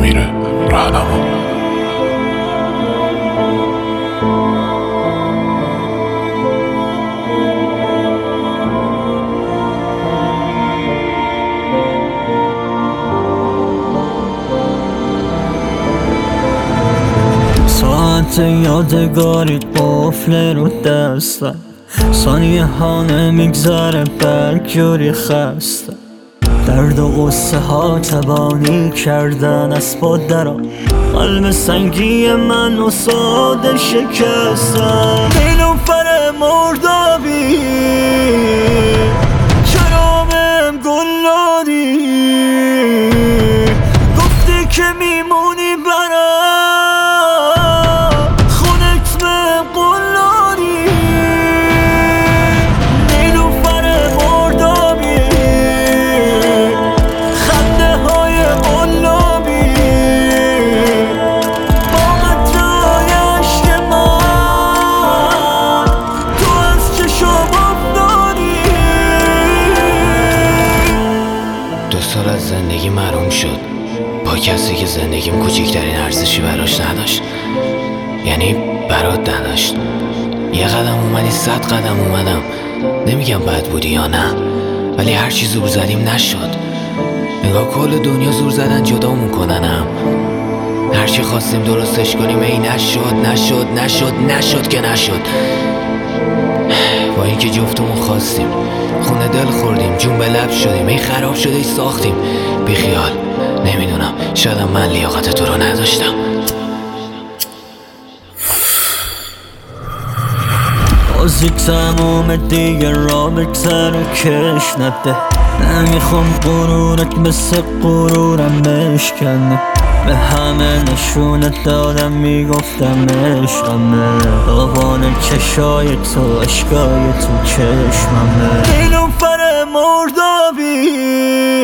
امیر رهنما. ساعت یادگاری قفل رو دستم، ثانیه ها نمیگذره برگوری خسته. درد و قصه ها تبانی کردن اسبا درم، قلب سنگی من و ساده شکستم. نیلوفر مردابی چرامم گل دادی، گفتی که میمونی برم خونت من قول دادی. نیلوفر مردابی خنده های قلابی با قطرهای عشق من تو از چشم افتادی. 2 سال از زندگی محروم شد با کسی که زندگیم کوچکترین ارزشی براش نداشت، یعنی برات نداشت. یه قدم اومدی 100 قدم اومدم. نمیگم بد بودی یا نه، ولی هرچی زور زدیم نشد. نگاه کل دنیا زور زدن جدامون کننم. هرچی خواستیم درستش کنیم ای نشد که نشد. با اینکه جفتمون خواستیم، خونه دل خوردیم، جون به لب شدیم، ای خراب شده ای ساختیم. بیخیال، نمیدونم، شایدم من لیاقت تو رو نداشتم. بازی تموم دیگه را بگذر و کش نده. نمیخوام غرورت مثل غرورم بشکنه. به همه نشونت دادم میگفتم عشقمه، داوان چشای تو اشکای تو چشممه. نیلوفر مردابی